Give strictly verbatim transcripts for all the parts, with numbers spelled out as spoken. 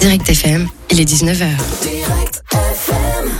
Direct F M, il est dix-neuf heures. Direct F M.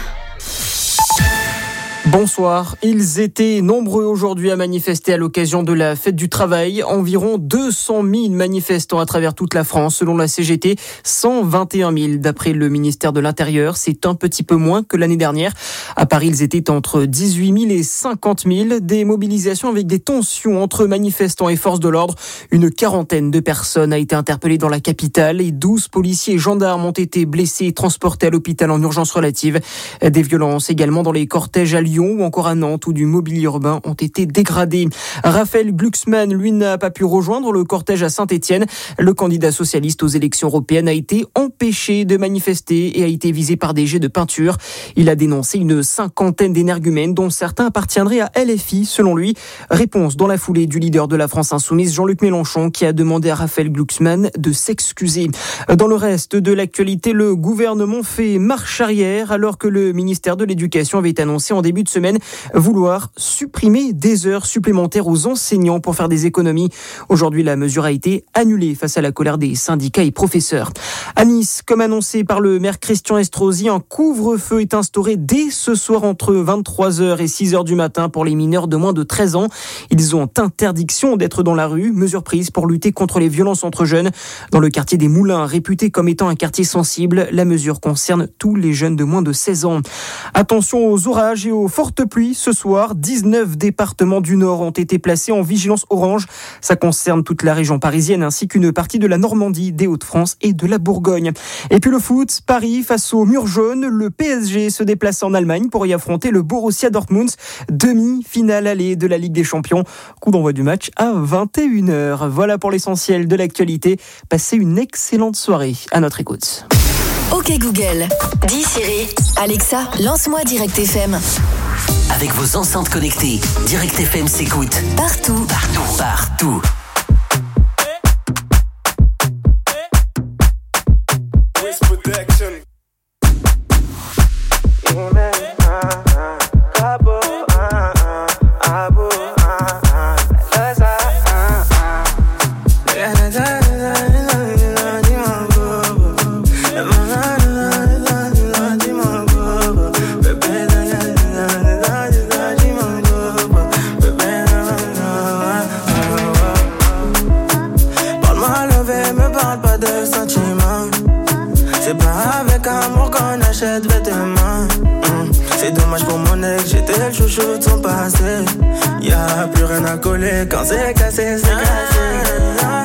Bonsoir. Ils étaient nombreux aujourd'hui à manifester à l'occasion de la fête du travail. Environ deux cent mille manifestants à travers toute la France. Selon la C G T, cent vingt et un mille d'après le ministère de l'Intérieur. C'est un petit peu moins que l'année dernière. À Paris, ils étaient entre dix-huit mille et cinquante mille. Des mobilisations avec des tensions entre manifestants et forces de l'ordre. Une quarantaine de personnes a été interpellée dans la capitale et douze policiers et gendarmes ont été blessés et transportés à l'hôpital en urgence relative. Des violences également dans les cortèges à Lyon ou encore à Nantes où du mobilier urbain ont été dégradés. Raphaël Glucksmann, lui, n'a pas pu rejoindre le cortège à Saint-Étienne. Le candidat socialiste aux élections européennes a été empêché de manifester et a été visé par des jets de peinture. Il a dénoncé une cinquantaine d'énergumènes dont certains appartiendraient à L F I, selon lui. Réponse dans la foulée du leader de la France Insoumise, Jean-Luc Mélenchon, qui a demandé à Raphaël Glucksmann de s'excuser. Dans le reste de l'actualité, le gouvernement fait marche arrière alors que le ministère de l'Éducation avait annoncé en début de semaine vouloir supprimer des heures supplémentaires aux enseignants pour faire des économies. Aujourd'hui, la mesure a été annulée face à la colère des syndicats et professeurs. À Nice, comme annoncé par le maire Christian Estrosi, un couvre-feu est instauré dès ce soir entre vingt-trois heures et six heures du matin pour les mineurs de moins de treize ans. Ils ont interdiction d'être dans la rue, mesure prise pour lutter contre les violences entre jeunes. Dans le quartier des Moulins, réputé comme étant un quartier sensible, la mesure concerne tous les jeunes de moins de seize ans. Attention aux orages et aux fortes pluies ce soir. dix-neuf départements du Nord ont été placés en vigilance orange. Ça concerne toute la région parisienne ainsi qu'une partie de la Normandie, des Hauts-de-France et de la Bourgogne. Et puis le foot, Paris face au mur jaune. Le P S G se déplace en Allemagne pour y affronter le Borussia Dortmund. Demi-finale allée de la Ligue des Champions. Coup d'envoi du match à vingt et une heures. Voilà pour l'essentiel de l'actualité. Passez une excellente soirée à notre écoute. Ok Google, dis Siri, Alexa, lance-moi Direct F M. Avec vos enceintes connectées, Direct F M s'écoute Partout, partout, partout. C'est dommage pour mon ex, j'étais le chouchou de son passé. Y'a plus rien à coller quand c'est cassé, c'est cassé.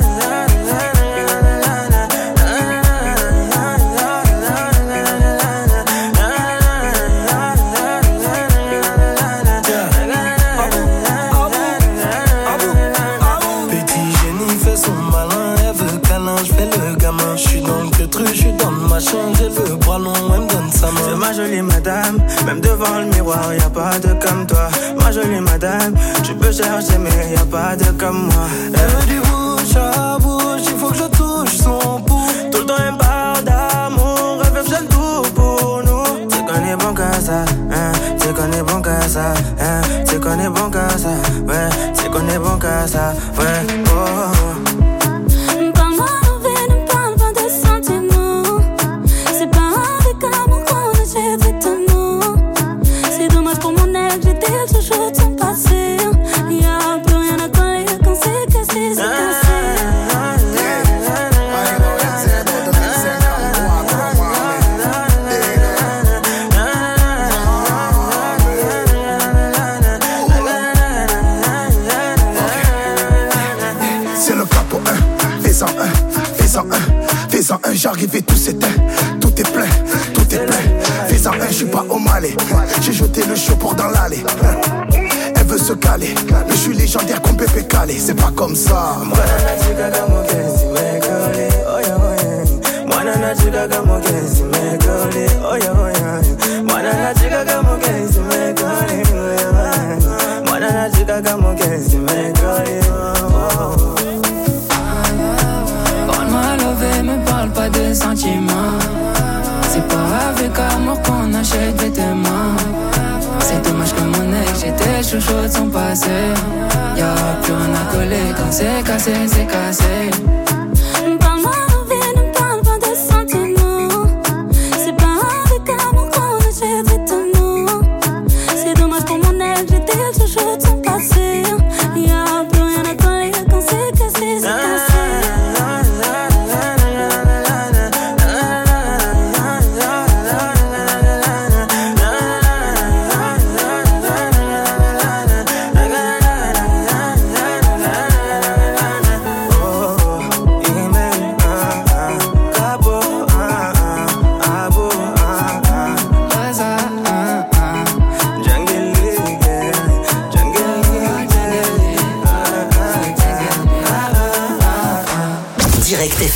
J'ai le bras long, elle me donne sa main. C'est ma jolie madame, même devant le miroir, y'a pas de comme toi. Ma jolie madame, tu peux chercher mais y'a pas de comme moi. Elle veut du bouche à bouche, il faut que je touche son pouls. Tout le temps elle me parle d'amour, elle fait le tout pour nous. C'est qu'on est bon qu'à ça, hein, c'est qu'on est bon qu'à ça, hein, c'est qu'on est bon qu'à ça, ouais, c'est qu'on est bon qu'à ça, ouais, oh. J'arrive et tout s'éteint, tout est plein, tout est plein. Fais-en un, je suis pas au Malais. J'ai jeté le show pour dans l'allée. Elle veut se caler, mais je suis légendaire comme Pépé Calé. C'est pas comme ça. Pas de sentiments. C'est pas avec amour qu'on achète vêtements. C'est dommage que mon ex, j'étais chouchou de son passé. Y'a plus rien à coller quand c'est cassé, c'est cassé. Parle-moi de vie, ne parle pas de sentiments.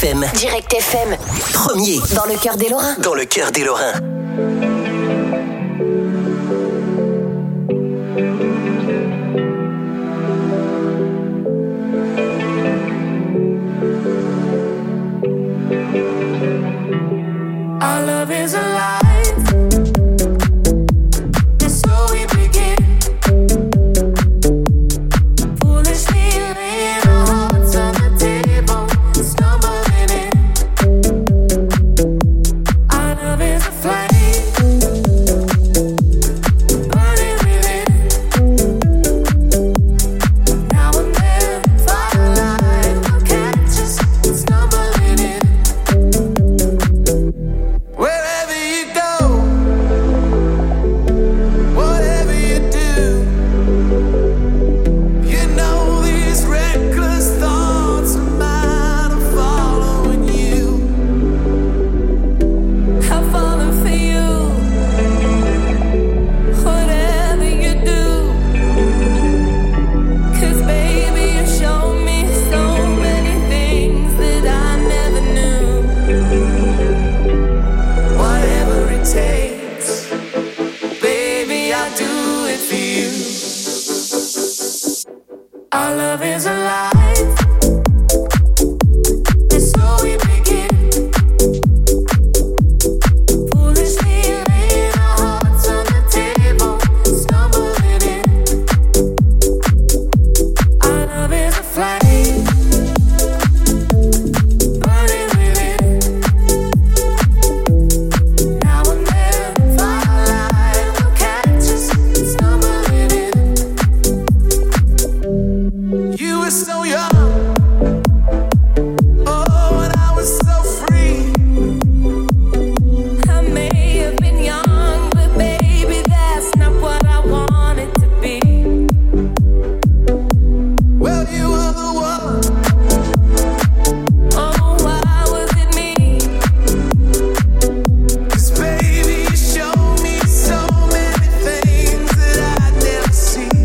F M. Direct F M. Premier. Dans le cœur des Lorrains. Dans le cœur des Lorrains. Our love is alive. And so we begin. Foolishly laying our hearts on the table, stumbling in. Our love is a flame, burning within. Now and then, firelight will catch us, stumbling in. Wherever you go, whatever you do, you know these reckless thoughts of mine are following you. I'll follow for you, whatever you do. 'Cause baby, you show me so many things that I never knew. Whatever it takes, baby, I'll do it for you. Our love is alive, and so we begin. Foolishly laying our hearts on the table, stumbling in. Our love is a flame, burning within. Now and then, firelight will catch us, stumbling in. You were so young, oh, and I was so free. I may have been young, but baby, that's not what I wanted to be. Well, you were the one. Oh, why was it me? 'Cause baby, you showed me so many things that I'd never see.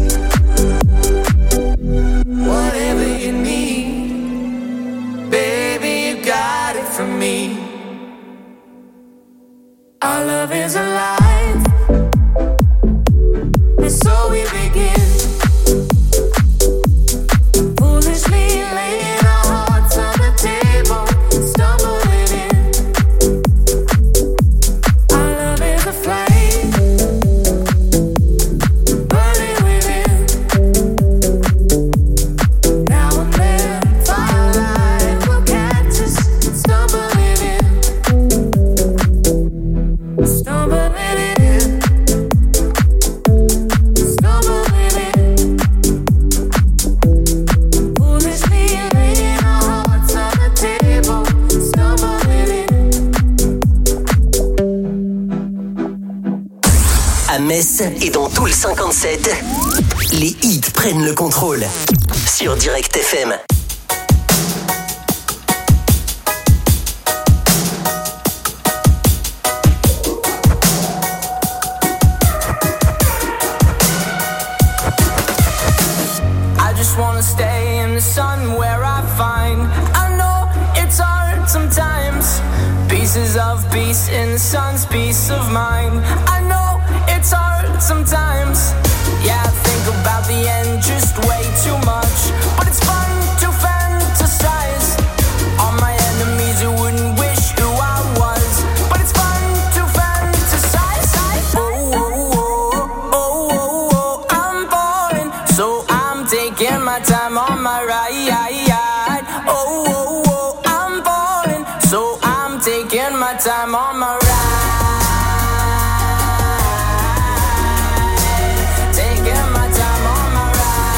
Whatever you need, baby, you got it from me. Our love is alive, and so we begin. Foolishly laying our hearts on the table, stumbling in. Our love is a flame, burning within. Now and then, firelight will catch us, stumbling in. Stumbling in, stumbling in. Foolishly laying our hearts on the table, stumbling in. À Metz et dans tout le cinquante-sept, les hits prennent le contrôle. Sur Direct F M. I just wanna stay in the sun where I find. I know it's hard sometimes. Pieces of peace in the sun's peace of mind. I know it's hard sometimes. Yeah, I think about the end just way too much. But it's fun to fantasize on my enemies who wouldn't wish who I was. But it's fun to fantasize. Oh, oh, oh, oh, oh, oh, I'm falling, so I'm taking my time on my ride. Oh, oh, oh, I'm falling, so I'm taking my time on my ride. Taking my time on my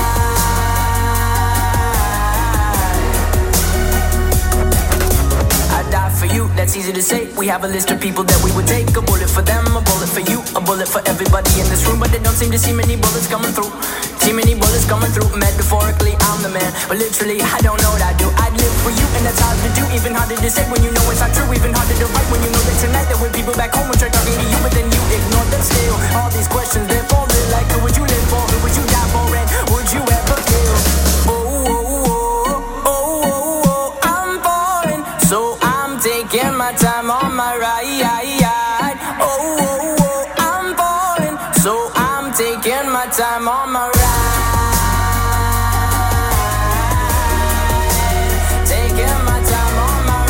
ride. I die for you, that's easy to say. We have a list of people that we would take. A bullet for them, a bullet for you, a bullet for everybody in this room. But they don't seem to see many bullets coming through. See many bullets coming through. Metaphorically, I'm the man, but literally, I don't know what I do. I'd live for you, and that's hard to do. Even harder to say when you know it's not true. Even harder to write when you know that tonight there were people back home who tried talking to you, but then you ignored them still. All these questions, they're falling like, who would you live for? Who would you die for? And would you ever kill? Oh, oh, oh, oh, oh, oh, I'm falling, so time on my ride. Oh, oh, oh, I'm falling, so I'm taking my time on my ride. Taking my time on my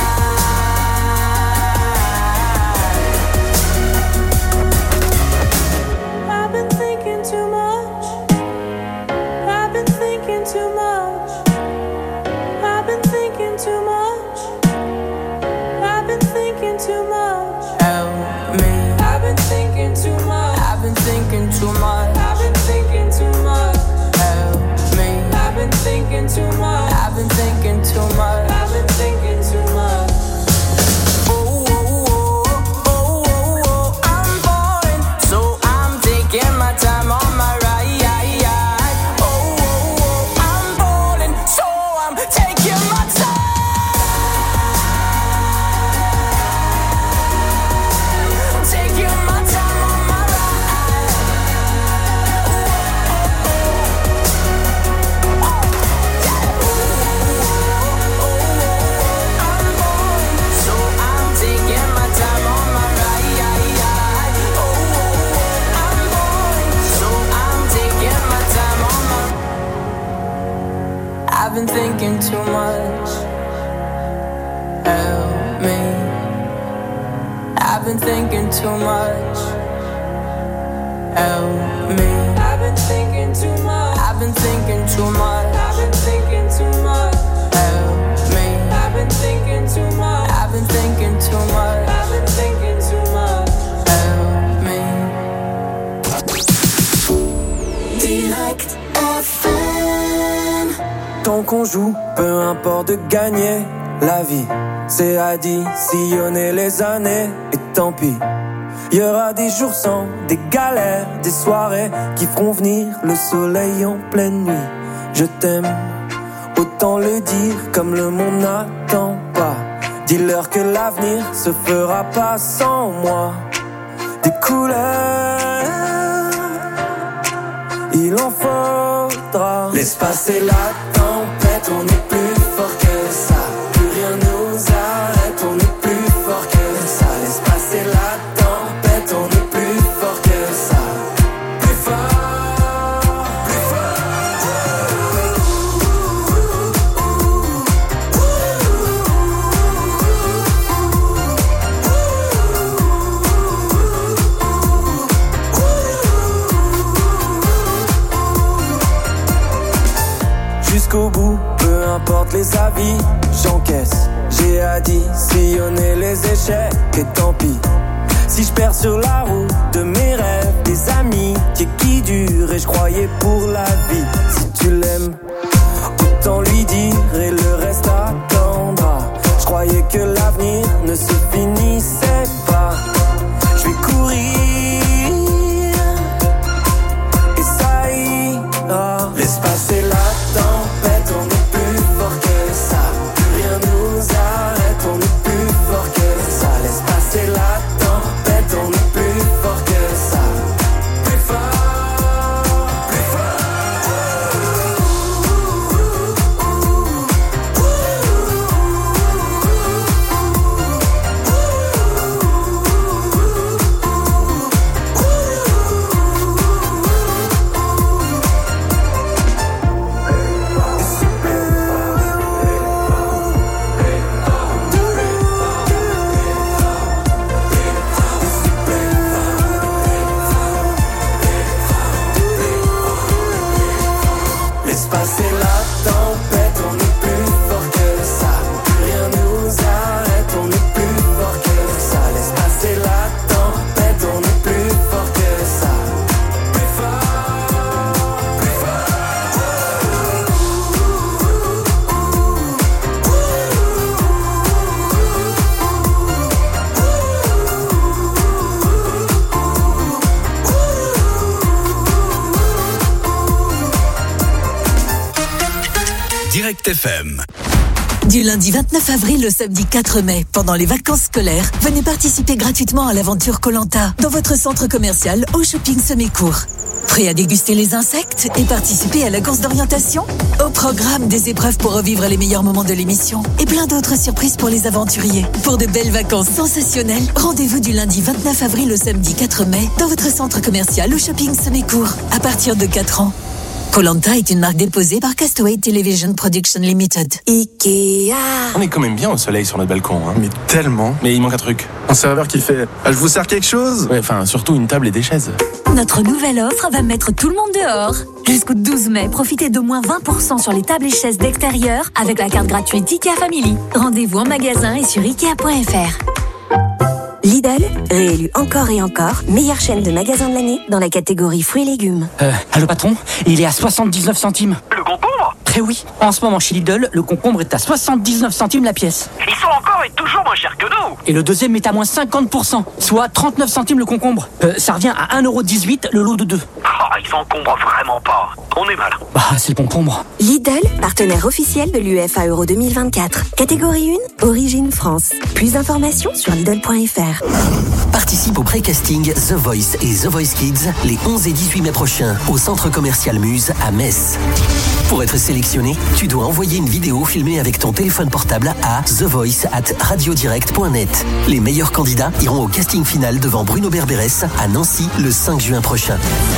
ride. I've been thinking too much. I've been thinking too much. I've been thinking too much. I've been thinking too much. Help me. I've been thinking too much. I've been thinking too much. I've been thinking too much. Help me. I've been thinking too much. I've been thinking too much. I've been thinking too much. Oh, oh, oh, oh, oh, oh, I'm falling, so I'm taking my time on my ride. Oh, oh, oh, I'm falling, so I'm taking my time. Taking my time on my ride. I'm falling, so I'm taking my time on my ride. Oh, I'm falling, so I'm taking my time on my. I've been thinking too much. Help me. I've been thinking too much. Help me. I've been thinking too much. I've been thinking too much. I've been thinking too much. Help me. I've been thinking too much. I've been thinking too much. I've been thinking too much. Help me. Direct F M. Tant qu'on joue, peu importe de gagner. La vie, c'est additionner les années. Et tant pis, y aura des jours sans, des galères, des soirées qui feront venir le soleil en pleine nuit. Je t'aime, autant le dire comme le monde n'attend pas. Dis-leur que l'avenir se fera pas sans moi. Des couleurs, il en faudra. Laisse passer la tempête, on est plus fort que ça. Plus rien nous arrête, on est plus fort que ça. Laisse passer la tempête, on est plus fort que ça. Plus fort, plus jusqu'au bout, peu importe les avis, j'encaisse. J'ai additionné les échecs et tant pis. Si je perds sur la route de mes rêves, des amis qui, qui durent et je croyais pour la vie. Si tu l'aimes, autant lui dire et le reste attendra. Je croyais que l'avenir ne se finissait pas. Je vais courir et ça ira. Laisse passer la tempête, on est plus fort que ça. Plus rien nous arrête, on est plus fort que ça. Laisse passer la tempête, on est plus fort que ça. Plus fort, plus laisse passer la tempête, on est plus fort que ça. Plus rien nous arrête, on est plus fort que ça. Laisse passer la tempête, on est plus fort que ça. Plus fort, plus Direct F M. Du lundi vingt-neuf avril au samedi quatre mai, pendant les vacances scolaires, venez participer gratuitement à l'aventure Koh Lanta dans votre centre commercial au shopping Semécourt. Prêt à déguster les insectes et participer à la course d'orientation? Au programme, des épreuves pour revivre les meilleurs moments de l'émission et plein d'autres surprises pour les aventuriers. Pour de belles vacances sensationnelles, rendez-vous du lundi vingt-neuf avril au samedi quatre mai dans votre centre commercial au shopping Semécourt à partir de quatre ans. Koh Lanta est une marque déposée par Castaway Television Production Limited. Ikea. On est quand même bien au soleil sur notre balcon, hein. Mais tellement. Mais il manque un truc. Un serveur qui fait ah, « Je vous sers quelque chose ?» Ouais, enfin, surtout une table et des chaises. Notre nouvelle offre va mettre tout le monde dehors. Jusqu'au douze mai, profitez d'au moins vingt pour cent sur les tables et chaises d'extérieur avec la carte gratuite Ikea Family. Rendez-vous en magasin et sur ikea point f r. Lidl, réélu encore et encore, meilleure chaîne de magasins de l'année dans la catégorie fruits et légumes. Euh, allô patron, il est à soixante-dix-neuf centimes. Le concombre ? Eh oui, en ce moment chez Lidl, le concombre est à soixante-dix-neuf centimes la pièce. Ils sont encore et toujours moins chers que nous. Et le deuxième est à moins cinquante pour cent, soit trente-neuf centimes le concombre. Euh, ça revient à un euro dix-huit le lot de deux. Oh, ils encombrent vraiment pas. On est mal. Bah, c'est le concombre. Lidl, partenaire officiel de l'U E F A Euro deux mille vingt-quatre. Catégorie un, origine France. Plus d'informations sur Lidl point f r. Participe au pré-casting The Voice et The Voice Kids les onze et dix-huit mai prochains au centre commercial Muse à Metz. Pour être sélectionné, tu dois envoyer une vidéo filmée avec ton téléphone portable à the voice at radiodirect point net. Les meilleurs candidats iront au casting final devant Bruno Berberes à Nancy le cinq juin prochain.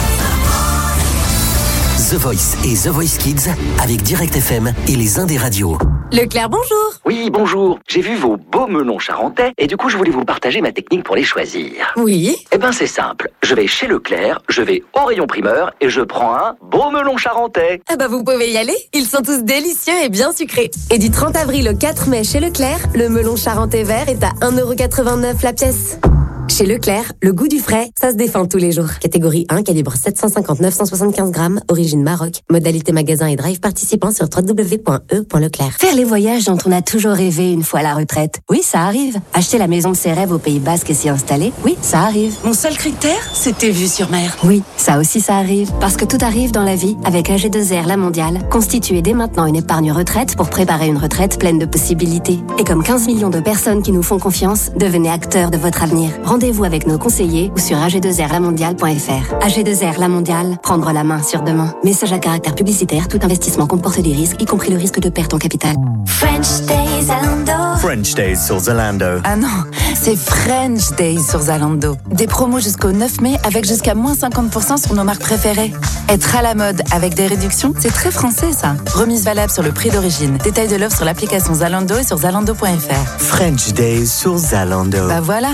The Voice et The Voice Kids avec Direct F M et les Indés Radio. Leclerc, bonjour. Oui, bonjour. J'ai vu vos beaux melons charentais et du coup, je voulais vous partager ma technique pour les choisir. Oui. Eh ben, c'est simple. Je vais chez Leclerc, je vais au rayon primeur et je prends un beau melon charentais. Ah bah, vous pouvez y aller. Ils sont tous délicieux et bien sucrés. Et du trente avril au quatre mai chez Leclerc, le melon charentais vert est à un euro quatre-vingt-neuf la pièce. Chez Leclerc, le goût du frais, ça se défend tous les jours. Catégorie un, calibre sept cent cinquante-neuf cent soixante-quinze grammes, origine Maroc. Modalité magasin et drive participant sur w w w point e point leclerc. Faire les voyages dont on a toujours rêvé une fois à la retraite. Oui, ça arrive. Acheter la maison de ses rêves au Pays Basque et s'y installer. Oui, ça arrive. Mon seul critère, c'était vue sur mer. Oui, ça aussi ça arrive. Parce que tout arrive dans la vie avec A G deux R La Mondiale. Constituez dès maintenant une épargne retraite pour préparer une retraite pleine de possibilités. Et comme quinze millions de personnes qui nous font confiance, devenez acteurs de votre avenir. Rendez-vous avec nos conseillers ou sur a g deux r la mondiale point f r. A G deux R La Mondiale, prendre la main sur demain. Message à caractère publicitaire, tout investissement comporte des risques, y compris le risque de perte en capital. French Days Zalando. French Days sur Zalando. Ah non, c'est French Days sur Zalando. Des promos jusqu'au neuf mai avec jusqu'à moins cinquante pour cent sur nos marques préférées. Être à la mode avec des réductions, c'est très français ça. Remise valable sur le prix d'origine. Détail de l'offre sur l'application Zalando et sur zalando point f r. French Days sur Zalando. Bah voilà.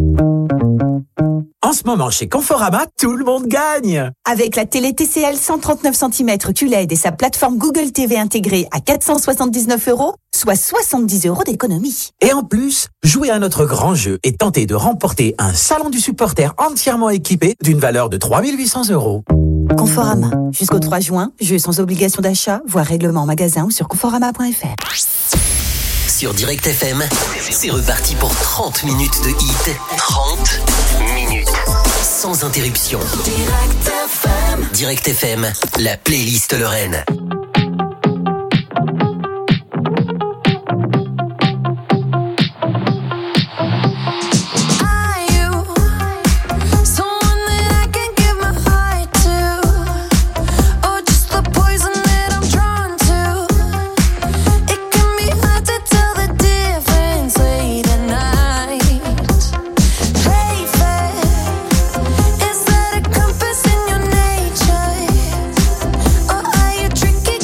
En ce moment, chez Conforama, tout le monde gagne. Avec la télé T C L cent trente-neuf centimètres Q L E D et sa plateforme Google T V intégrée à quatre cent soixante-dix-neuf euros, soit soixante-dix euros d'économie. Et en plus, jouez à notre grand jeu et tentez de remporter un salon du supporter entièrement équipé d'une valeur de trois mille huit cents euros. Conforama. Jusqu'au trois juin, jeu sans obligation d'achat, voire règlement en magasin ou sur conforama point f r. Sur Direct F M, c'est reparti pour trente minutes de hit. trente minutes. Sans interruption. Direct F M. Direct F M, la playlist Lorraine. Tricky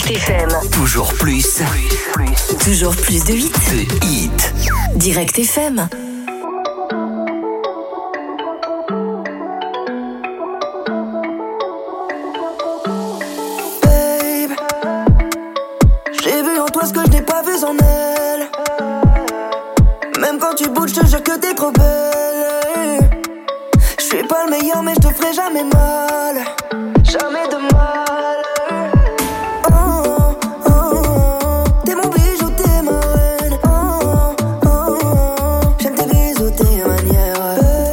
Direct F M. Toujours plus. Toujours plus de hits. De hits. Direct F M. Babe, j'ai vu en toi ce que je n'ai pas vu en elle. Même quand tu bouges, je te jure que t'es trop belle. Je suis pas le meilleur, mais je te ferai jamais mal. Jamais de mal. Oh, oh, oh. T'es mon bijou, t'es ma reine. Oh, oh, oh. J'aime tes bisous, tes manières.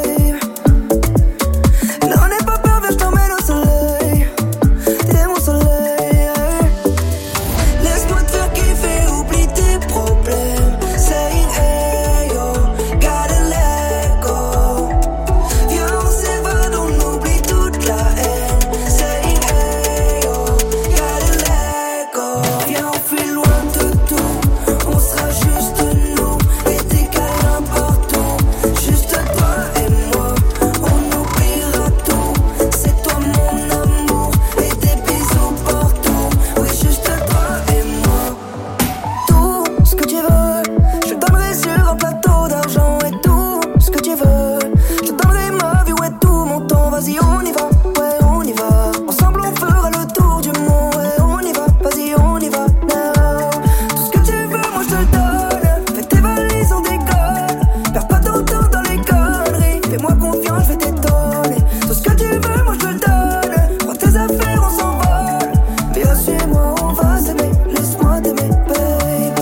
Babe, n'en aie pas peur, viens, je t'emmène au soleil. T'es mon soleil. Laisse-moi te faire kiffer, oublie tes problèmes. Saying hey yo, gotta let go. Viens, on s'évade, on oublie toute la haine. Saying hey yo, gotta let go. Viens, on fuit loin de tout, on sera juste nous. Et des câlins partout, juste toi et moi. On oubliera tout, c'est toi mon amour. Et des bisous partout, oui juste toi et moi. Tout ce que tu veux, je donnerai sur un plateau d'argent. Et tout ce que tu veux, je donnerai ma vie, ouais tout mon temps. Vas-y on y va, ouais on y va. Ensemble on fera le tour du monde, ouais on y va. Vas-y on y va, now. Tout ce que tu veux, moi je te le donne. Fais tes valises, on décolle. Perds pas ton temps dans les conneries. Fais-moi confiance, je vais t'étonner. Tout ce que tu veux, moi je te le donne. Prends tes affaires, on s'envole. Viens chez moi, on va s'aimer. Laisse-moi t'aimer, babe.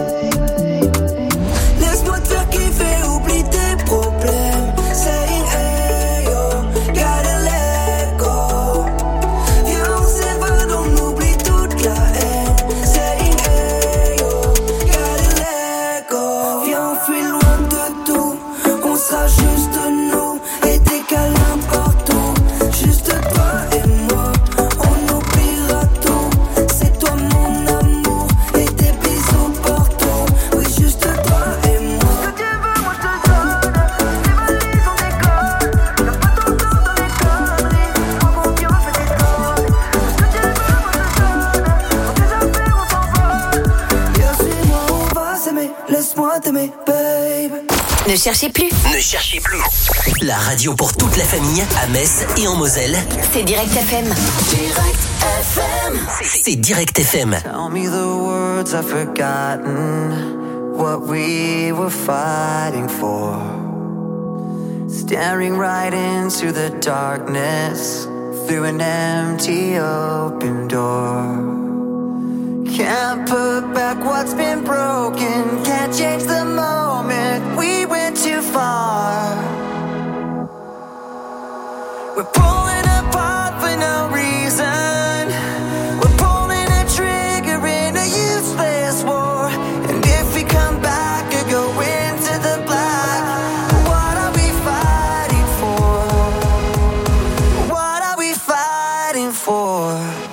Laisse-moi te faire kiffer, oublie tes problèmes. Saying hey yo, gotta let go. Viens, on s'évade, on oublie toute la haine. Saying hey yo, gotta let go. Viens, on fuit loin de tout, on sera juste nous. Et des câlins partout, juste toi et moi. On oubliera tout, c'est toi mon amour. Et des bisous partout, oui juste toi et moi. Ce que tu veux, moi je te donne. Tes valises, on décolle. Perds pas ton temps dans les conneries. Prends confiance, je vais t'étonner. Ce que tu veux, moi je te donne. Prends tes affaires, on s'envole. Viens, suis-moi, on va s'aimer. Laisse-moi t'aimer, babe. Ne cherchez plus. Ne cherchez plus. La radio pour toute la famille à Metz et en Moselle. C'est Direct F M. Direct F M. C'est Direct F M. Tell me the words I've forgotten, what we were fighting for. Staring right into the darkness, through an empty open door. Can't put back what's been broken, can't change the moment, we went too far. We're pulling apart for no reason. We're pulling a trigger in a useless war. And if we come back or go into the black, what are we fighting for? What are we fighting for?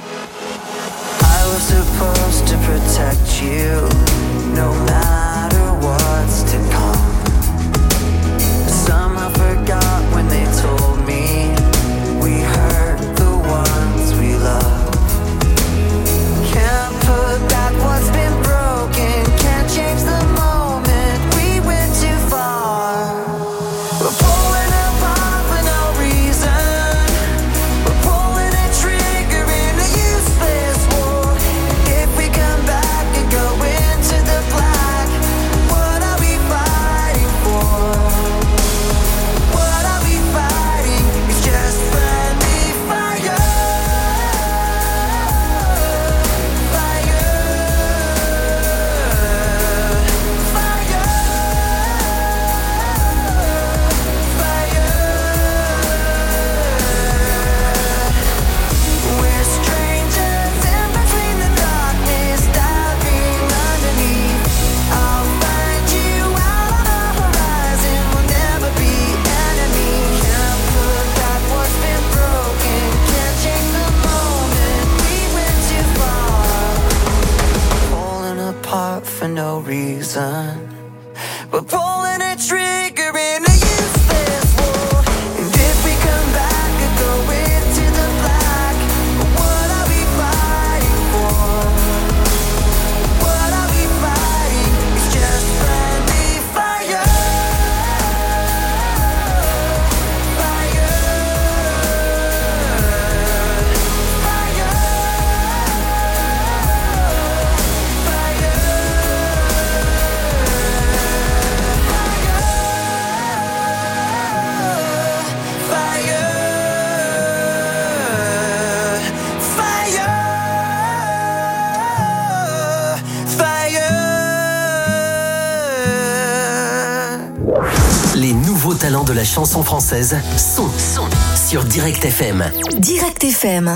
I was supposed to protect you, no matter what's to come. Somehow forgot when they told me we hurt the ones we love. Can't put back what's been broken, can't change the moment, we went too far. We're pulling apart for no reason. We're pulling a trigger in a useless war. If we come back and go into the black, what are we fighting for? What are we fighting? It's just friendly fire. Fire. Fire. Fire. We're strangers in between the darkness, diving underneath. I'll find you out on the horizon, we'll never be enemies. Can't put back what's been broken, can't change the moment, we went too far. Pulling apart for no reason. We're pulling a trigger in a useless war. And if we come back and go into the black, what are we fighting for? de la chanson française sont, sont sur Direct F M. Direct F M.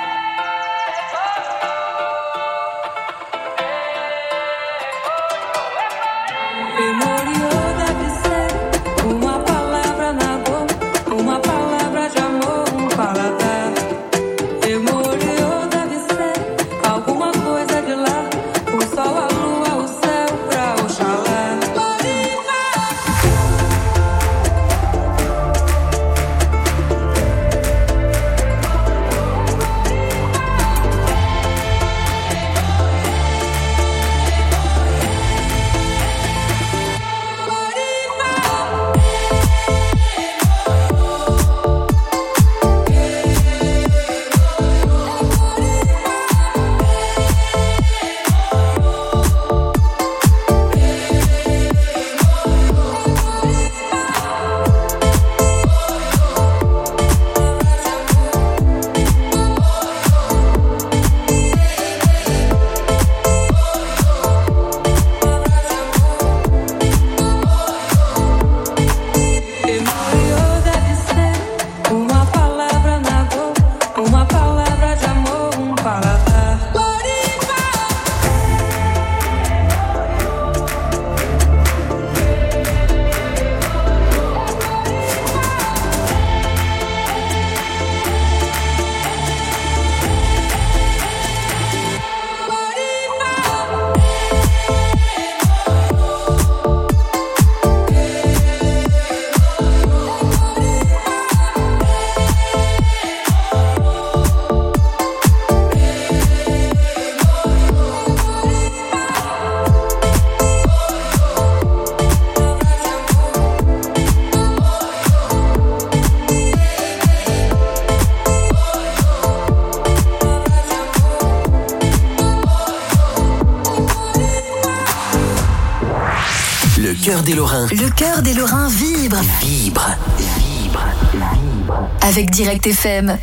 Des Lorrains. Le cœur des Lorrains vibre. Vibre. Vibre. Vibre. Avec Direct F M.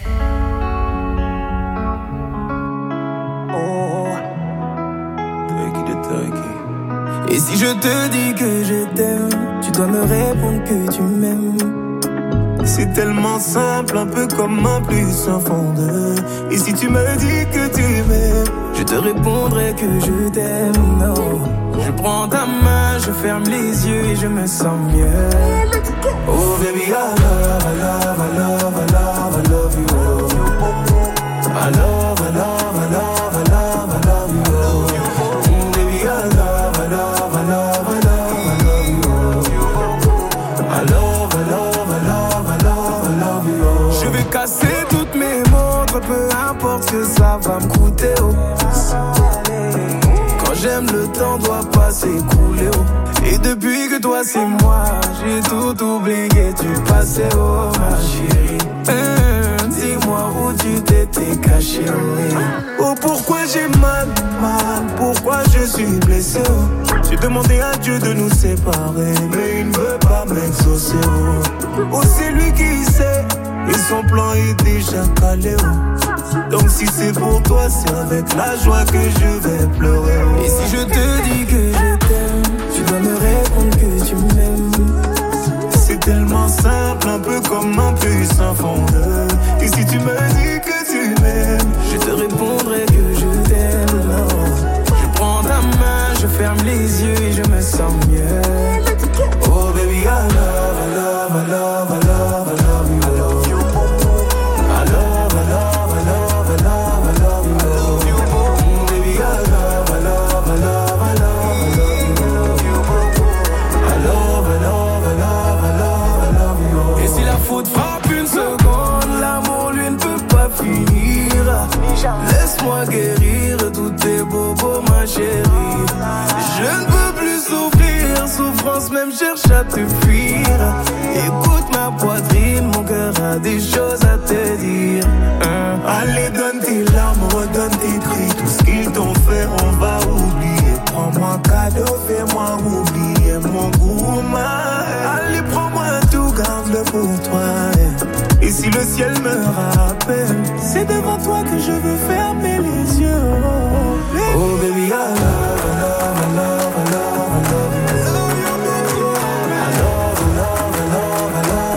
Oh. Et si je te dis que je t'aime, tu dois me répondre que tu m'aimes. C'est tellement simple, un peu comme un plus un fond de. Et si tu me dis que tu m'aimes, je te répondrai que je t'aime. Non. Je prends ta main, je ferme les yeux et je me sens mieux. Oh baby, I love, I love, I love, I love, I love you. I love, I love, I love, I love, I love you. Mm, baby, I love, I love, I love, I love, I love you. I love, I love, I love, I love, I love you. Je vais casser toutes mes montres, peu importe ce que ça va me coûter. Oh. J'aime, le temps doit pas s'écouler, oh. Et depuis que toi c'est moi, j'ai tout oublié, tu passais, oh ma chérie. Hum, dis-moi où tu t'étais caché, oh. Oh pourquoi j'ai mal, mal, pourquoi je suis blessé, oh. J'ai demandé à Dieu de nous séparer, mais il ne veut pas m'exaucer, oh. Oh c'est lui qui sait, et son plan est déjà calé, oh. Donc si c'est pour toi, c'est avec la joie que je vais pleurer. Et si je te dis que je t'aime, tu dois me répondre que tu m'aimes. C'est tellement simple, un peu comme un puissant fondeur. Et si tu me dis que tu m'aimes, je te répondrai que je t'aime. Non. Je prends ta main, je ferme les yeux et je me sens mieux. Oh baby, I love, I love, I love, I love, I love you. Laisse-moi guérir tous tes bobos, ma chérie. Je ne peux plus souffrir, souffrance même cherche à te fuir. Écoute ma poitrine, mon cœur a des choses à te dire. Hein? Allez, donne tes larmes, redonne tes cris. Tout ce qu'ils t'ont fait, on va oublier. Prends-moi cadeau, fais-moi oublier mon goût. Allez, prends-moi tout, garde-le pour toi. Et si le ciel me rappelle, c'est devant toi que je veux fermer les yeux. Oh baby, oh, baby I love, I love, I love, I love, I love you. I love, I love, I love, I love, I love.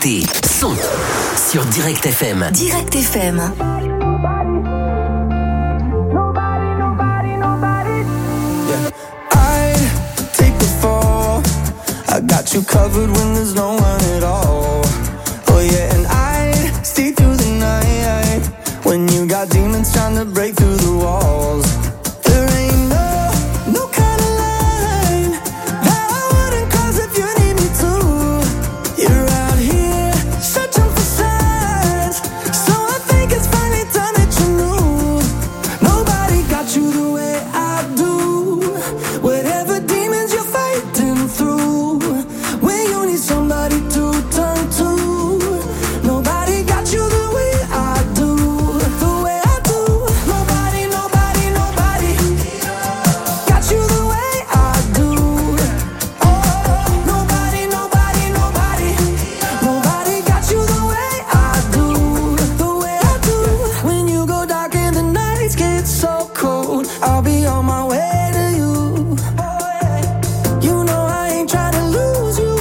Côté son sur Direct F M. Direct F M. I got you covered when there's no one at all. Oh yeah, and I'd stay through the night when you got demons trying to break through the walls. There ain't no, no kind of line that I wouldn't cross if you need me to. You're out here searching for signs, so I think it's finally time that you knew. Nobody got you the way I do. Whatever demons you're fighting through, somebody to turn to. Nobody got you the way I do, the way I do. Nobody, nobody, nobody got you the way I do. Oh, nobody, nobody, nobody, nobody got you the way I do, the way I do. When you go dark and the nights get so cold, I'll be on my way to you. You know I ain't trying to lose you.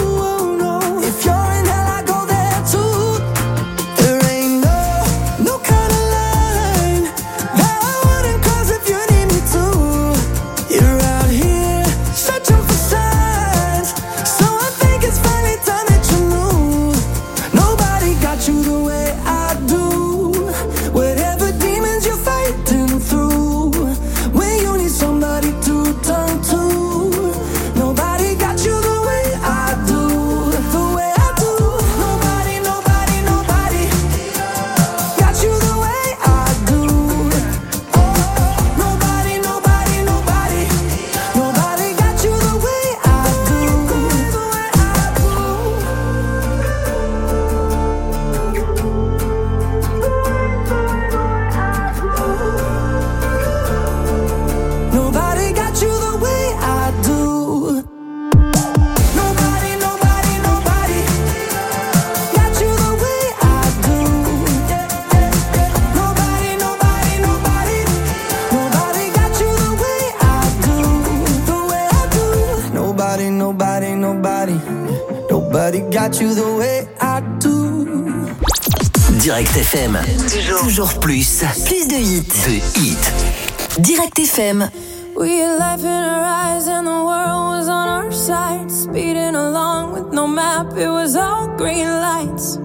Got you the way I do. Direct F M. Toujours, Toujours plus. Plus de hits. De hits. Direct F M. We had life in our eyes and the world was on our side. Speeding along with no map, it was all green lights.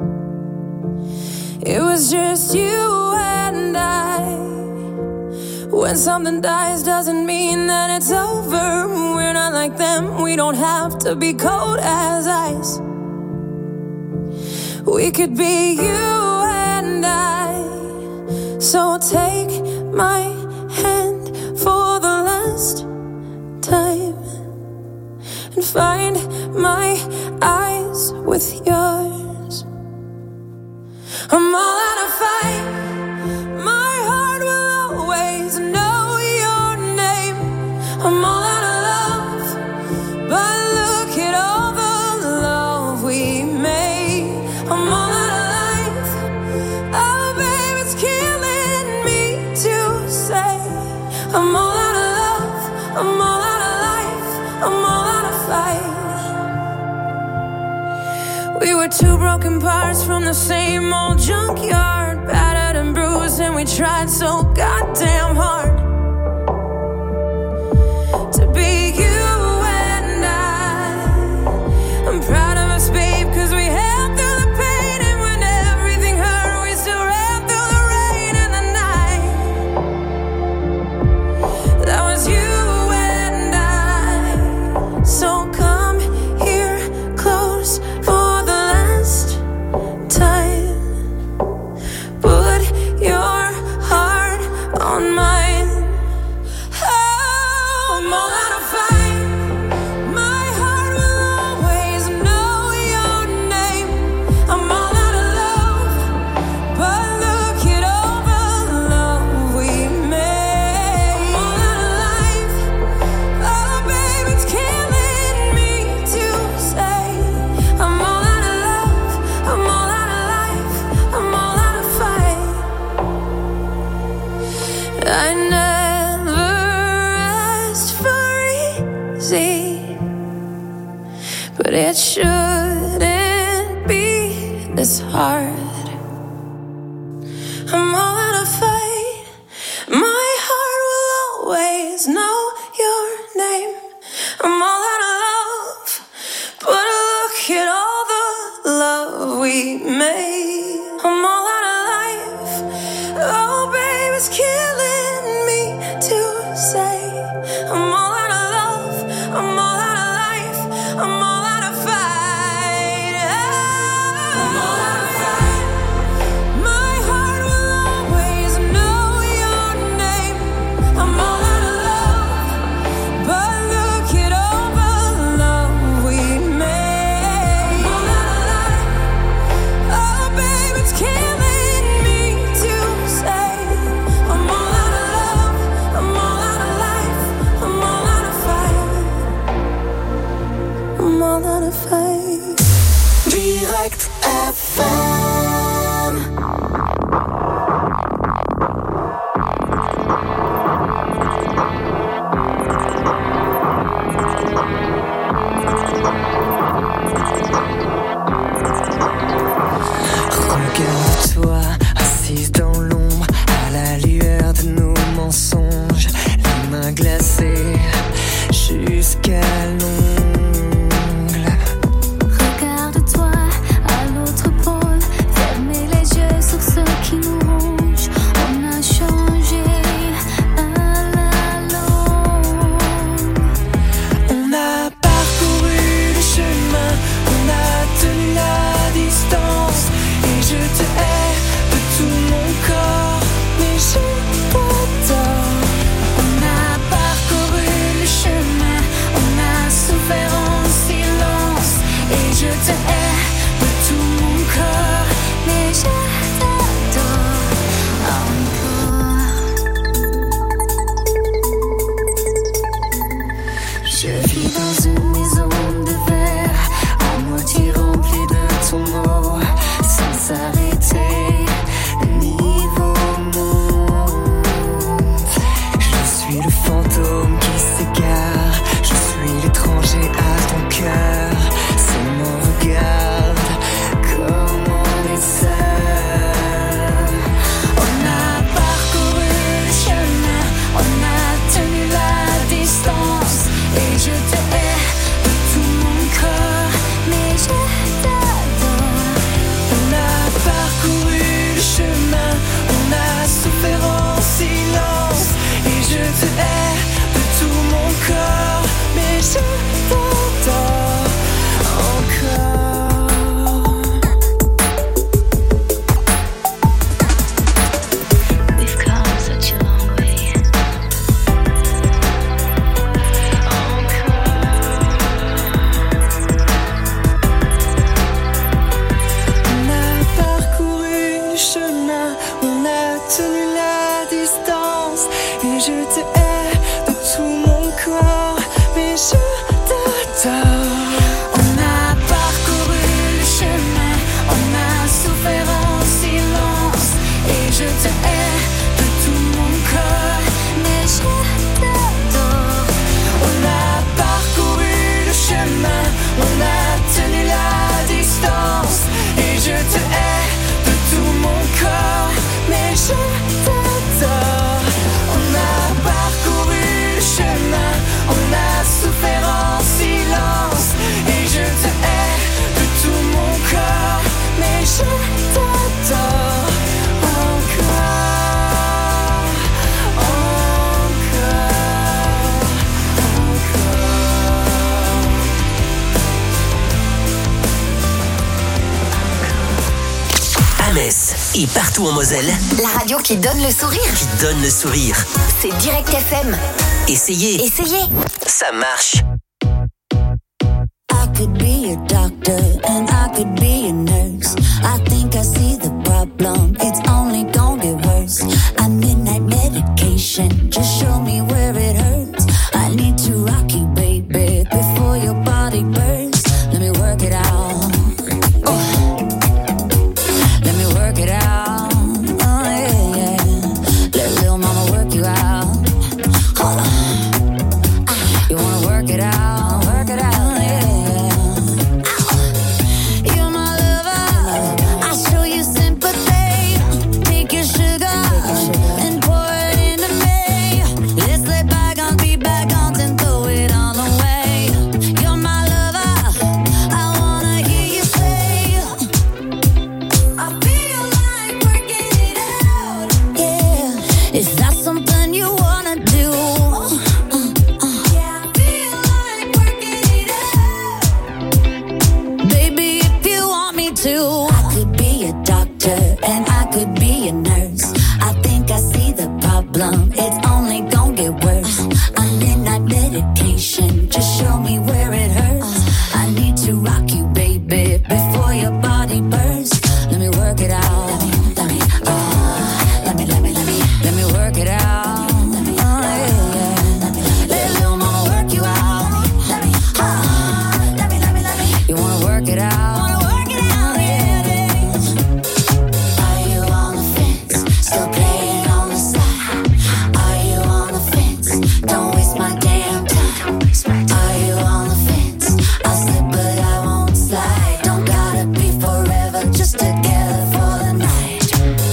It was just you and I. When something dies doesn't mean that it's over. We're not like them, we don't have to be cold as ice. We could be you and I. So take my hand for the last time and find my eyes with yours. I'm all out of fight. My heart will always know your name. I'm all out of love, but look at all the love we made. I'm all out of life. Oh, baby, it's killing me to say. I'm all out of love. I'm all out of life. I'm all out of fight. We were two broken parts from the same old junkyard, battered and bruised, and we tried so goddamn hard to be you and I. I'm proud of us, babe, cause we held through the pain, and when everything hurt, we still ran through the rain and the night. That was you and I. So come here close for the last time. Put your heart on mine. Oh, I'm all out of fight. My heart will always know your name. I'm all out of love, but look at all the love we made. I'm all out of life. Oh, baby, it's killing me to say. I'm all out of love. I'm all out of life. I'm all out of fight. I never asked for easy, but it shouldn't be is hard. I'm all out of fight. My heart will always know your name. I'm all out of love, but look at all the love we made. I'm all out of life. Oh, babe, it's killing me to say. I'm all out of love. I'm all out of life. I'm all out of fight. I'm all out of fight. My heart will always know your name. I'm all out of love, but look at all the love we made. I'm all out of life. Oh, babe, it's killing me to say. I'm all out of love. I'm all out of life. I'm all out of fight. I'm all out of fight. Direct F M. Regarde-toi, assise dans l'ombre, à la lueur de nos mensonges, les mains glacées jusqu'à l'ongle. Regarde-toi à l'autre pôle, fermez les yeux sur ce qui nous ronge. On a changé à la longue. On a parcouru le chemin, on a tenu la distance. Et je te hais de tout mon corps, mais je t'adore. On a parcouru le chemin, on a souffert en silence. Et je te hais de tout mon corps, mais je t'adore encore. Je vis dans une maison de verre, à moitié remplie de ton mot, sans s'arrêter. Le niveau monte. Je suis le fantôme qui s'égare, je suis l'étranger à ton cœur. Seulement regarde comme on est seul. On a parcouru le chemin, on a tenu la distance. Et je te hais de tout mon corps, mais je t'adore. On a parcouru le chemin, on a souffert en silence. Et je te hais de tout mon corps, mais je t'adore encore. We've come such a long way. On a parcouru le chemin, on a tenu la distance. Et je te hais de tout mon corps, mais je t'adore. On a parcouru le chemin, on a souffert en silence. Et je te hais de tout mon corps, mais je t'adore. On a parcouru le chemin, on a tenu la distance. Et je te hais de tout mon corps, mais je t'adore. On a parcouru le chemin, on a souffert en silence. Et je te hais de tout mon corps, mais je t'adore encore, encore, À Metz et partout en Moselle, La radio qui donne le sourire. qui donne le sourire. C'est Direct F M. Essayez, Essayez. ça marche. I could be a doctor and I could be a nurse. I think I see the problem, it's only gonna get worse. I midnight medication, just show me where it hurts. I need to rock you, baby, before your body bursts. Let me work it out. Oh. Let me work it out. Oh yeah, yeah. Let little mama work you out. Hold on. Ah, you wanna work it out? Work it out, yeah. You're my lover. doctor and I could be a nurse. I think I see the problem, it's only gonna get worse. I'm midnight medication, just show me where it hurts. I need to rock you, baby, before your body bursts. Let me work it out. Let me, uh, let me, let me, let me, let me work it out. Oh, yeah, yeah. Let little mama work you out. Let me, uh, let me, let me, let me. You wanna work it out? Wanna work it out, yeah, yeah. Are you on the fence? Still playing on the side? Are you on the fence? Don't waste my damn time. Are you on the fence? I'll slip but I won't slide. Don't gotta be forever, just together for the night.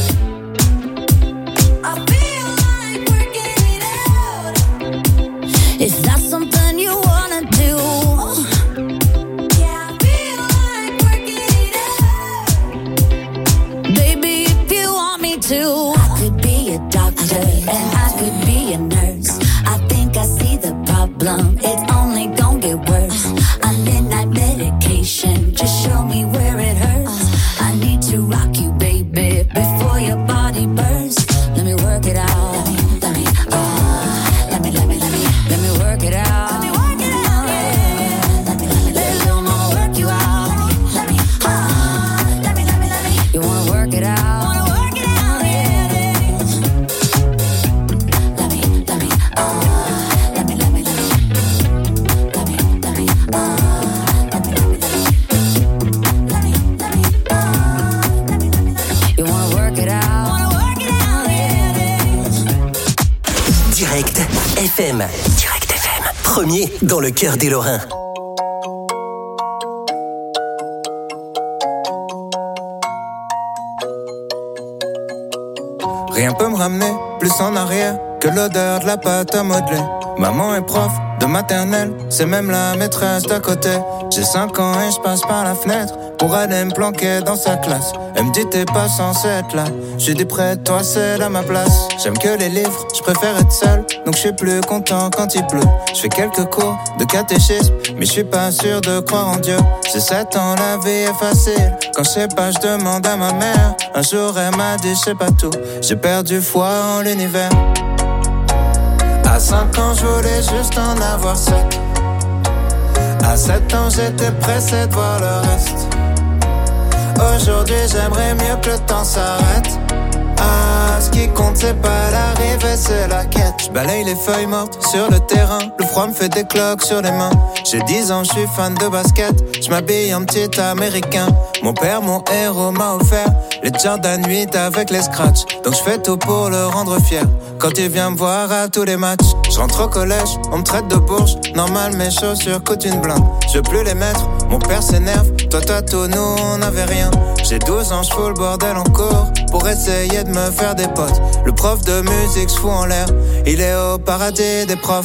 I feel like working it out. Is that something you wanna do? Yeah, I feel like working it out. Baby, if you want me to, I could be a doctor and I could be a nurse. I think I see the problem, it's only gonna get worse. I'm midnight medication, just show me where it hurts. I need to rock you, baby, before your body bursts. Let me work it out. Let me, uh, let me, let me, let me, let me work it out. Let me work it out, yeah. Let me, let me, let little mama work you out. Let me, uh, let me, let me, let me. You wanna work it out? Wanna work it out, yeah, yeah. Let me, let me, uh, let me, let me, let me. Let me, let me, uh, let me, let me, let me. Let me, let me, uh, let me, let me, let me. You wanna work it out? Wanna work it out, yeah, yeah. Direct F M. Direct F M. Premier dans le cœur des Lorrains. Rien peut me ramener plus en arrière que l'odeur de la pâte à modeler. Maman est prof de maternelle, c'est même la maîtresse d'à côté. J'ai cinq ans et je passe par la fenêtre pour aller me planquer dans sa classe. Elle me dit t'es pas censé être là. J'ai dit près de toi c'est là ma place. J'aime que les livres, je préfère être seul, donc je suis plus content quand il pleut. Je fais quelques cours de catéchisme, mais je suis pas sûr de croire en Dieu. J'ai sept ans, la vie est facile. Quand je sais pas, je demande à ma mère. Un jour elle m'a dit je sais pas tout. J'ai perdu foi en l'univers. À cinq ans, je voulais juste en avoir sept. À sept ans, j'étais pressé de voir le reste. Aujourd'hui, j'aimerais mieux que le temps s'arrête. Ah, ce qui compte, c'est pas l'arrivée, c'est la quête. Je balaye les feuilles mortes sur le terrain. Le froid me fait des cloques sur les mains. J'ai dix ans, je suis fan de basket. Je m'habille en petit américain. Mon père, mon héros, m'a offert les Jordan huit avec les scratchs. Donc je fais tout pour le rendre fier. Quand il vient me voir à tous les matchs, je rentre au collège, on me traite de bourge. Normal, mes chaussures coûtent une blinde. Je veux plus les mettre, mon père s'énerve. Toi, toi, tout, nous, on n'avait rien. J'ai douze ans, je fous le bordel en cours pour essayer de me faire des potes. Le prof de musique se fout en l'air, il est au paradis des profs.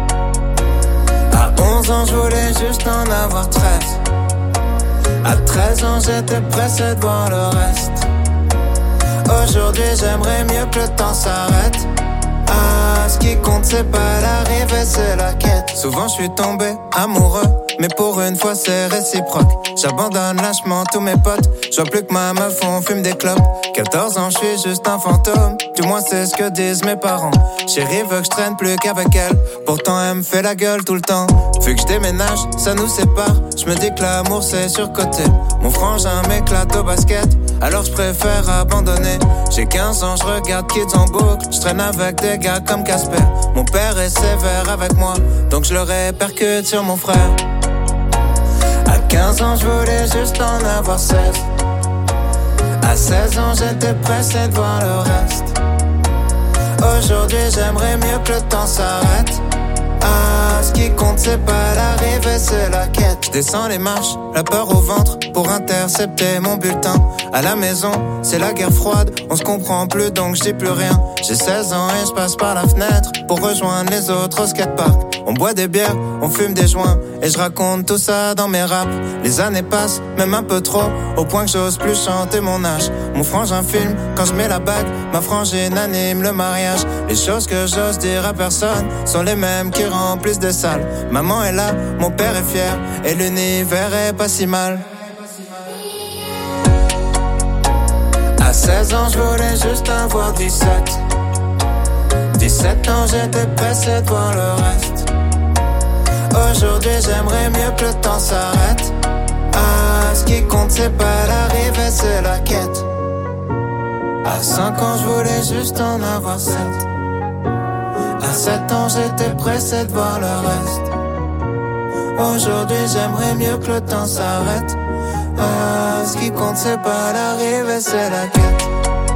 À onze ans, je voulais juste en avoir treize. À treize ans, j'étais pressé de voir le reste. Aujourd'hui, j'aimerais mieux que le temps s'arrête. Ah, ce qui compte, c'est pas l'arrivée, c'est la quête. Souvent, je suis tombé amoureux, mais pour une fois, c'est réciproque. J'abandonne lâchement tous mes potes. Je vois plus que ma meuf, on fume des clopes. quatorze ans, je suis juste un fantôme. Du moins, c'est ce que disent mes parents. Chérie veut que je traîne plus qu'avec elle. Pourtant, elle me fait la gueule tout le temps. Vu que je déménage, ça nous sépare. Je me dis que l'amour, c'est surcoté. Mon frangin m'éclate au basket, alors je préfère abandonner. J'ai quinze ans, je regarde Kids en boucle. Je traîne avec des gars comme Casper. Mon père est sévère avec moi, donc je le répercute sur mon frère. À quinze ans, je voulais juste en avoir seize. À seize ans, j'étais pressé de voir le reste. Aujourd'hui, j'aimerais mieux que le temps s'arrête. Ah, ce qui compte, c'est pas l'arrivée, c'est la quête. Je descends les marches, la peur au ventre, pour intercepter mon bulletin. À la maison, c'est la guerre froide, on se comprend plus donc je dis plus rien. J'ai seize ans et je passe par la fenêtre pour rejoindre les autres au skatepark. On boit des bières, on fume des joints, et je raconte tout ça dans mes raps. Les années passent, même un peu trop, au point que j'ose plus chanter mon âge. Mon frangin filme, quand je mets la bague, ma frangine anime le mariage. Les choses que j'ose dire à personne sont les mêmes qui remplissent des salles. Maman est là, mon père est fier, et l'univers est pas si mal. seize ans, je voulais juste avoir dix-sept. dix-sept ans, j'étais pressé de voir le reste. Aujourd'hui, j'aimerais mieux que le temps s'arrête. Ah, ce qui compte, c'est pas l'arrivée, c'est la quête. À cinq ans, je voulais juste en avoir sept. À sept ans, j'étais pressé de voir le reste. Aujourd'hui, j'aimerais mieux que le temps s'arrête. Ah, ce qui compte, c'est pas l'arrivée, c'est la quête.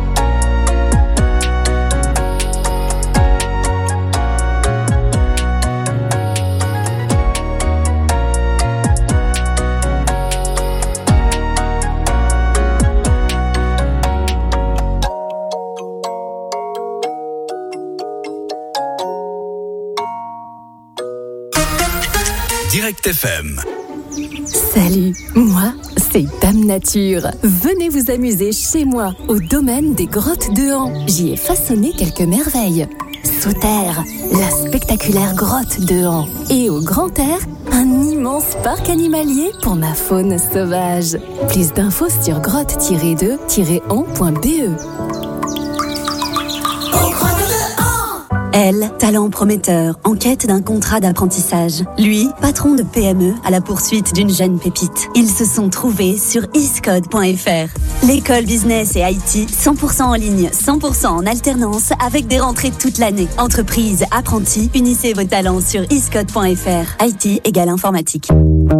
Direct F M. Salut, moi, c'est Dame Nature. Venez vous amuser chez moi, au domaine des grottes de Han. J'y ai façonné quelques merveilles. Sous terre, la spectaculaire grotte de Han. Et au grand air, un immense parc animalier pour ma faune sauvage. Plus d'infos sur grotte tiret de tiret han point b e. Elle, talent prometteur, en quête d'un contrat d'apprentissage. Lui, patron de P M E à la poursuite d'une jeune pépite. Ils se sont trouvés sur iscode point f r. L'école business et I T, cent pour cent en ligne, cent pour cent en alternance, avec des rentrées toute l'année. Entreprise, apprentis, unissez vos talents sur iscode point f r. I T égale informatique.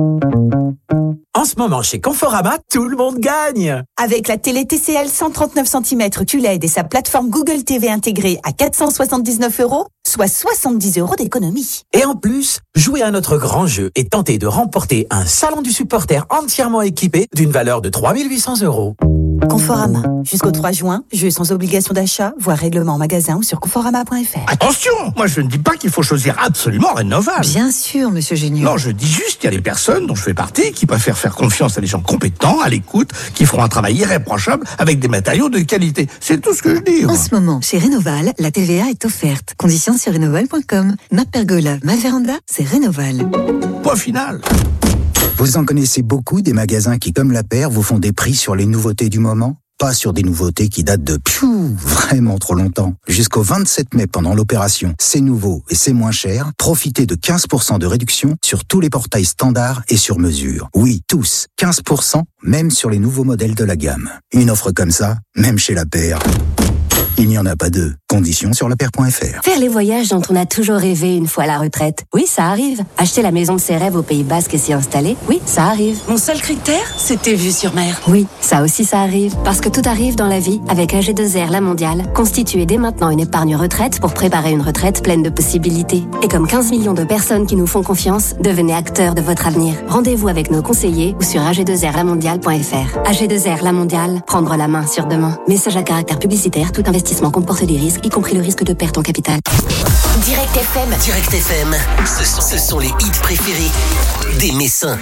En ce moment, chez Conforama, tout le monde gagne. Avec la télé T C L cent trente-neuf centimètres Q L E D et sa plateforme Google T V intégrée à quatre cent soixante-dix-neuf euros, soit soixante-dix euros d'économie. Et en plus, jouez à notre grand jeu et tentez de remporter un salon du supporter entièrement équipé d'une valeur de trois mille huit cents euros. Conforama. Jusqu'au trois juin, jeu sans obligation d'achat, voire règlement en magasin ou sur conforama point f r. Attention, moi je ne dis pas qu'il faut choisir absolument Rénoval. Bien sûr, monsieur Génieux. Non, je dis juste qu'il y a des personnes dont je fais partie qui préfèrent faire confiance à des gens compétents, à l'écoute, qui feront un travail irréprochable avec des matériaux de qualité. C'est tout ce que je dis. En ce moment, chez Rénoval, la T V A est offerte. Conditions sur rénoval point com. Ma pergola, ma véranda, c'est Rénoval. Point final. Vous en connaissez beaucoup des magasins qui, comme la paire, vous font des prix sur les nouveautés du moment? Pas sur des nouveautés qui datent de piou, vraiment trop longtemps. Jusqu'au vingt-sept mai, pendant l'opération C'est nouveau et c'est moins cher, profitez de quinze pour cent de réduction sur tous les portails standards et sur mesure. Oui, tous, quinze pour cent, même sur les nouveaux modèles de la gamme. Une offre comme ça, même chez la paire, il n'y en a pas deux. Conditions sur la paire point f r. Faire les voyages dont on a toujours rêvé une fois à la retraite. Oui, ça arrive. Acheter la maison de ses rêves au Pays Basque et s'y installer. Oui, ça arrive. Mon seul critère, c'était vue sur mer. Oui, ça aussi ça arrive. Parce que tout arrive dans la vie avec A G deux R La Mondiale. Constituez dès maintenant une épargne retraite pour préparer une retraite pleine de possibilités. Et comme quinze millions de personnes qui nous font confiance, devenez acteurs de votre avenir. Rendez-vous avec nos conseillers ou sur a g deux r la mondiale point f r. A G deux R La Mondiale, prendre la main sur demain. Message à caractère publicitaire, tout investissement comporte des risques, y compris le risque de perte en capital. Direct F M. Direct F M, ce sont, ce sont les hits préférés des Messins.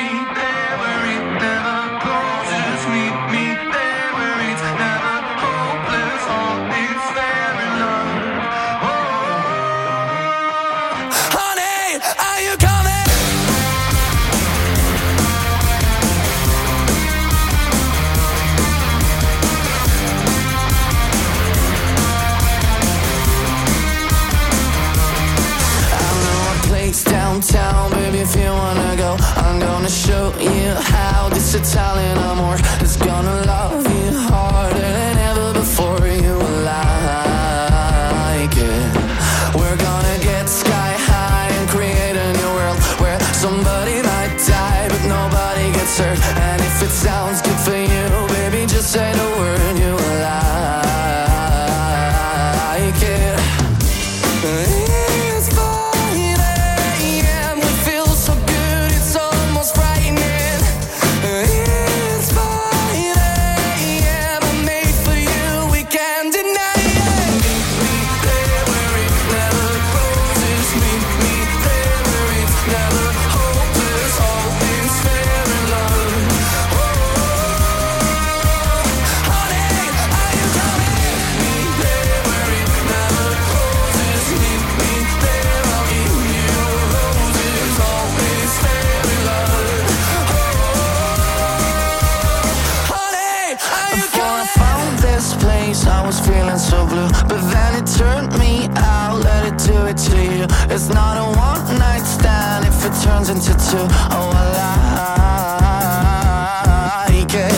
Downtown, baby, if you wanna go, I'm gonna show you how this Italian amor is gonna love you harder than ever before. You will like it. We're gonna get sky high and create a new world where somebody might die but nobody gets hurt. And if it sounds good for you, baby, just say the word. You will like it. you, but then it turned me out. Let it do it to you. It's not a one night stand if it turns into two. Oh, I like it.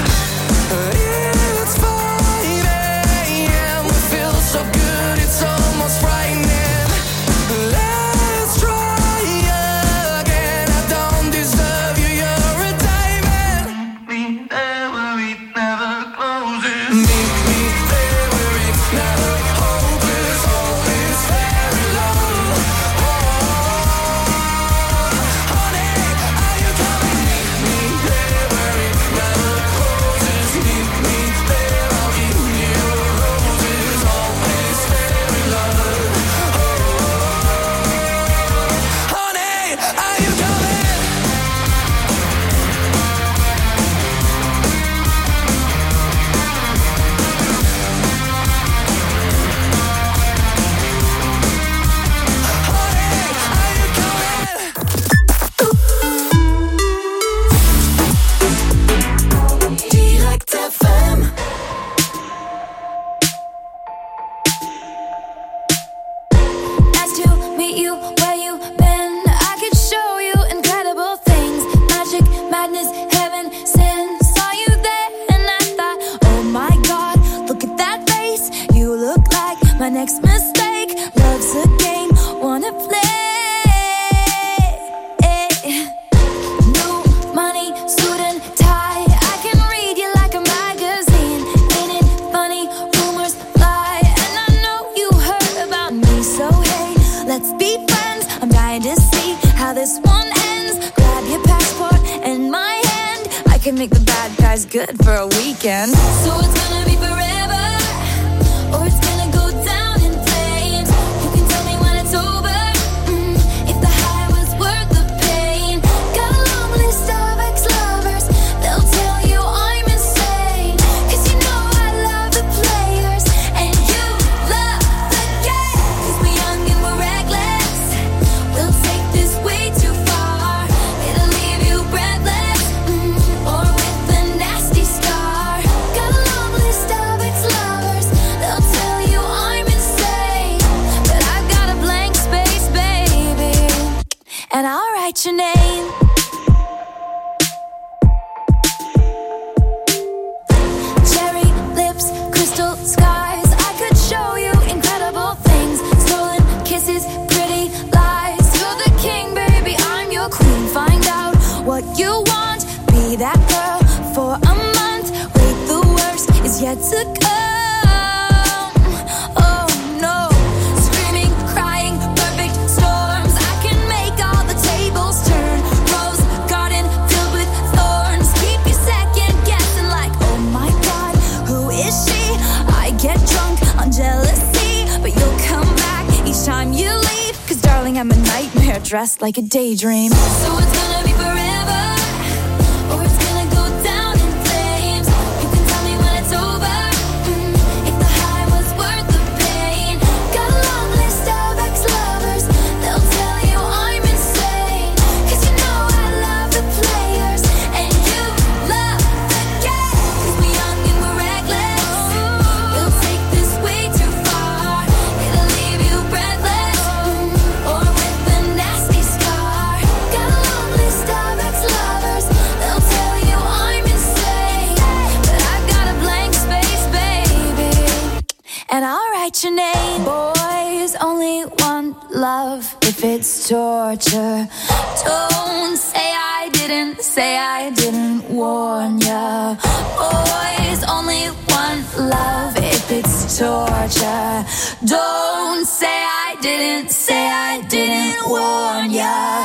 It's five a.m. We feel so good, it's almost frightening. Let's try again. I don't deserve you, you're a diamond. Meet there where it never closes. Meet me there where it's never hopeless. Always very low. Oh, honey, are you coming? Meet me there where it never closes. Meet me there, I'll give you roses. Always very low. Oh, honey, are you coming? Direct F M. Nice to meet you where you been. I could show you incredible things. Magic, madness, heaven, sin. Saw you there and I thought, oh my God, look at that face. You look like my next mistake. Love's a game, wanna play. New money, suit and tie. I can read you like a magazine. Ain't it funny? Rumors fly, and I know you heard about me. So hey, let's be friends. I'm dying to see how this one ends. Grab your passport and my hand. I can make the bad guys good for a weekend. So it's gonna be forever, or it's gonna go down in flames. You can tell me when it's over, mm, if the high was worth the pain. Got a long list of ex-lovers, they'll tell you I'm insane. Cause you know I love the players, and you love the game. Cause we're young and we're reckless, we'll take this way too far. It'll leave you breathless, mm, or with a nasty scar. Got a long list of ex-lovers, they'll tell you I'm insane. But I've got a blank space, baby, and I'll write your name. Cherry lips, crystal skies. I could show you incredible things. Stolen kisses, pretty lies. You're the king, baby, I'm your queen. Find out what you want. Be that girl for a month. Wait, the worst is yet to come. Oh no. Screaming, crying, perfect storms. I can make all the tables turn. Rose garden filled with thorns. Keep you second guessing like, oh my God, who is she? I get drunk on jealousy, but you'll come back each time you leave. Cause darling, I'm a nightmare dressed like a daydream. So it's gonna be forever, or it's gonna go down in flames. You can tell me when it's over, mm, if the high was worth the pain. Got a long list of ex-lovers, they'll tell you I'm insane. Cause you know I love the players, and you love the game. Cause we're young and we're reckless, we'll take this way too far. It'll leave you breathless, mm, or with a nasty scar. Got a long list of ex-lovers, they'll tell you I'm insane. But I've got a blank space, baby, and I'll write your name. Boys only want love if it's torture. Don't say I didn't, say I didn't warn ya. Boys only want love if it's torture. Don't say I didn't, say I didn't warn ya.